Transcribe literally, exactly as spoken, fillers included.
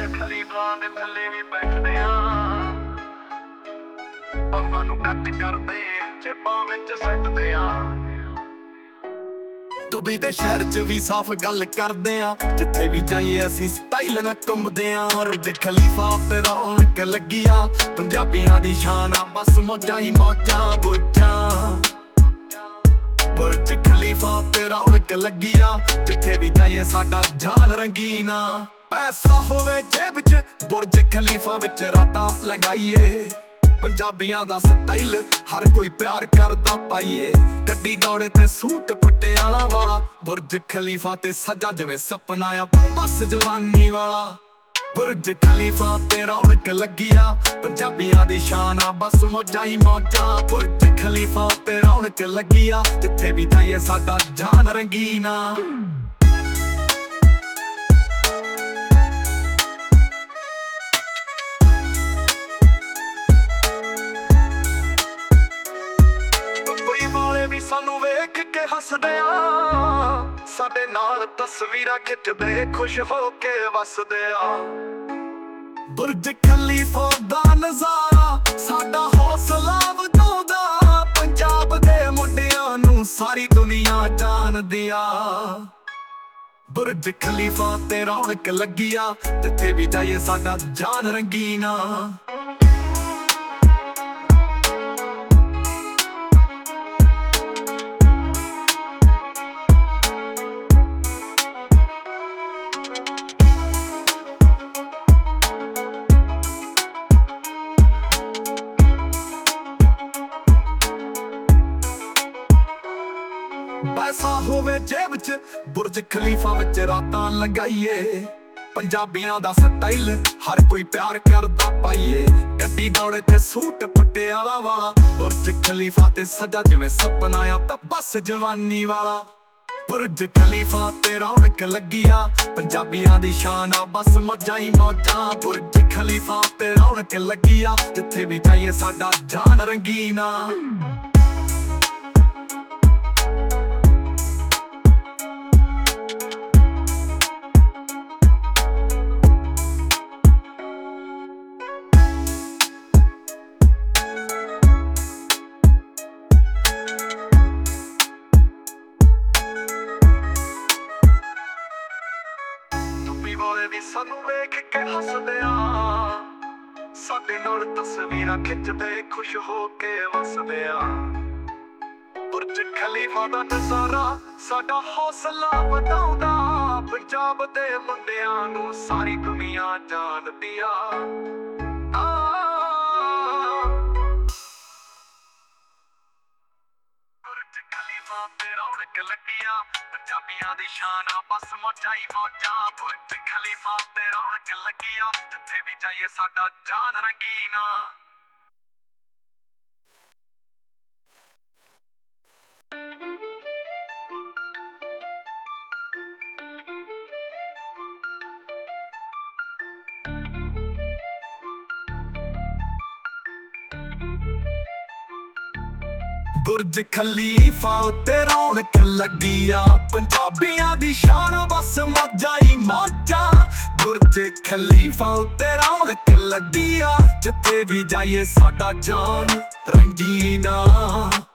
Khalifa ਦੇ ਥੱਲੇ ਵੀ ਬੈਠਦੇ ਆ, ਆਪਾਂ ਨੂੰ ਕੱਟ ਕਰਦੇ ਚੇਪਾਂ ਵਿੱਚ ਸੱਟਦੇ ਆ। ਦੁਬਈ ਦੇ ਸ਼ਹਿਰ ਚ ਵੀ ਸਾਫ਼ ਗੱਲ ਕਰਦੇ ਆ, ਜਿੱਥੇ ਵੀ ਜਾਈਏ ਅਸੀਂ ਸਟਾਈਲ ਨਾਲ ਘੁੰਮਦੇ ਆ। ਬੁਰਜ ਖਲੀਫਾ ਤੇ ਰੌਣਕ ਲੱਗੀ ਆ, ਪੰਜਾਬੀਆਂ ਦੀ ਸ਼ਾਨ ਆ ਬਸ ਮੌਜਾਂ ਹੀ ਮੌਜਾਂ ਬੁੱਝਾਂ। ਬੁਰਜ ਖਲੀਫਾ ਤੇ ਰੌਣਕ ਲੱਗੀ ਆ, ਜਿੱਥੇ ਵੀ ਜਾਈਏ ਸਾਡਾ ਜਾਨ ਰੰਗੀਨਾ। ਪੈਸਾ ਹੋਵੇ ਜੇਬ ਚ ਬੁਰਜ ਖਲੀਫਾ ਵਿੱਚ ਰਾਤਾਂ ਲਗਾਈਏ, ਪੰਜਾਬੀਆਂ ਦਾ ਸਟਾਈਲ ਹਰ ਕੋਈ ਪਿਆਰ ਕਰਦਾ ਪਾਈਏ। ਗੱਡੀ ਦੌੜੇ ਤੇ ਸੂਟ ਪਟਿਆਲਾ ਵਾਲਾ, ਬੁਰਜ ਖਲੀਫਾ ਤੇ ਸਜਾ ਜਿਵੇਂ ਸੁਪਨਾ ਆ ਬਸ ਜਵਾਨੀ ਵਾਲਾ। ਬੁਰਜ ਖਲੀਫਾ ਤੇ ਰੌਣਕ ਲੱਗੀ ਆ, ਪੰਜਾਬੀਆਂ ਦੀ ਸ਼ਾਨ ਆ ਬਸ ਮੌਜਾਂ ਹੀ ਮੌਜਾਂ। ਬੁਰਜ ਖਲੀਫਾ ਤੇ ਰੌਣਕ ਲੱਗੀ ਆ, ਜਿੱਥੇ ਵੀ ਜਾਈਏ ਸਾਡਾ ਜਾਨ ਰੰਗੀਨਾ। ਸਾਨੂੰ ਵੇਖ ਕੇ ਹੱਸਦੇ ਆ, ਸਾਡੇ ਨਾਲ ਤਸਵੀਰਾਂ ਖਿੱਚਦੇ ਖੁਸ਼ ਹੋ ਕੇ ਵਸਦੇ ਆ। ਬੁਰਜ ਖਲੀਫਾ ਦਾ ਨਜ਼ਾਰਾ ਸਾਡਾ ਹੌਸਲਾ ਵਧਾਉਂਦਾ, ਪੰਜਾਬ ਦੇ ਮੁੰਡਿਆਂ ਨੂੰ ਸਾਰੀ ਦੁਨੀਆ ਜਾਣਦੀ ਆ। ਬੁਰਜ ਖਲੀਫਾ ਤੇ ਰੌਣਕ ਲੱਗੀ ਆ, ਜਿੱਥੇ ਵੀ ਜਾਈਏ ਸਾਡਾ ਜਾਨ ਰੰਗੀਨਾ। ਪੈਸਾ ਹੋਵੇ ਜੇਬ ਚ ਬੁਰਜ ਖਲੀਫਾ ਵਿੱਚ ਰਾਤਾਂ ਲਗਾਈਏ, ਪੰਜਾਬੀਆਂ ਦਾ ਸਟਾਈਲ ਹਰ ਕੋਈ ਪਿਆਰ ਕਰਦਾ ਪਾਈਏ। ਗੱਡੀ ਦੌੜੇ ਤੇ ਸੂਟ ਪਟਿਆਲਾ ਵਾਲਾ, ਬੁਰਜ ਖਲੀਫਾ ਤੇ ਸਜਾ ਜਿਵੇਂ ਸੁਪਨਾ ਆ ਤਾਂ ਬਸ ਜਵਾਨੀ ਵਾਲਾ। ਬੁਰਜ ਖਲੀਫਾ ਤੇ ਰੌਣਕ ਲੱਗੀ ਆ, ਪੰਜਾਬੀਆਂ ਦੀ ਸ਼ਾਨ ਆ ਬਸ ਮੌਜਾਂ ਹੀ ਮੌਜਾਂ। ਬੁਰਜ ਖਲੀਫਾ ਤੇ ਰੌਣਕ ਲੱਗੀ ਆ, ਜਿੱਥੇ ਵੀ ਜਾਈਏ ਸਾਡਾ ਜਾਨ ਰੰਗੀਨਾ। ਵਾਲੇ ਵੀ ਸਾਨੂੰ ਵੇਖ ਕੇ ਹੱਸਦੇ ਆ, ਸਾਡੇ ਨਾਲ ਤਸਵੀਰਾਂ ਖਿੱਚਦੇ ਖੁਸ਼ ਹੋ ਕੇ ਵਸਦੇ ਆ। ਬੁਰਜ ਖਲੀਫਾ ਦਾ ਨਜ਼ਾਰਾ ਸਾਡਾ ਹੌਸਲਾ ਵਧਾਉਂਦਾ, ਪੰਜਾਬ ਦੇ ਮੁੰਡਿਆਂ ਨੂੰ ਸਾਰੀ ਦੁਨੀਆ ਜਾਣਦੀ ਆ। ਬੁਰਜ ਖਲੀਫਾ ਤੇ ਰੌਣਕ ਲੱਗੀ ਆ, ਪੰਜਾਬੀਆਂ ਦੀ ਸ਼ਾਨ ਆ ਬਸ ਮੌਜਾਂ ਹੀ ਮੌਜਾਂ। ਬੁਰਜ ਖਲੀਫਾ ਤੇ ਰੌਣਕ ਲੱਗੀ ਆ, ਜਿੱਥੇ ਵੀ ਜਾਈਏ ਸਾਡਾ ਜਾਨ ਰੰਗੀਨਾ। ਬੁਰਜ ਖਲੀਫਾ ਤੇ ਰੌਣਕ ਲੱਗੀ ਆ, ਪੰਜਾਬੀਆਂ ਦੀ ਸ਼ਾਨ ਬਸ ਮੌਜਾਂ ਹੀ ਮੌਜਾਂ। ਬੁਰਜ ਖਲੀਫਾ ਤੇ ਰੌਣਕ ਲੱਗੀ ਆ, ਜਿੱਥੇ ਵੀ ਜਾਈਏ ਸਾਡਾ ਜਾਨ ਰੰਗੀਨਾ।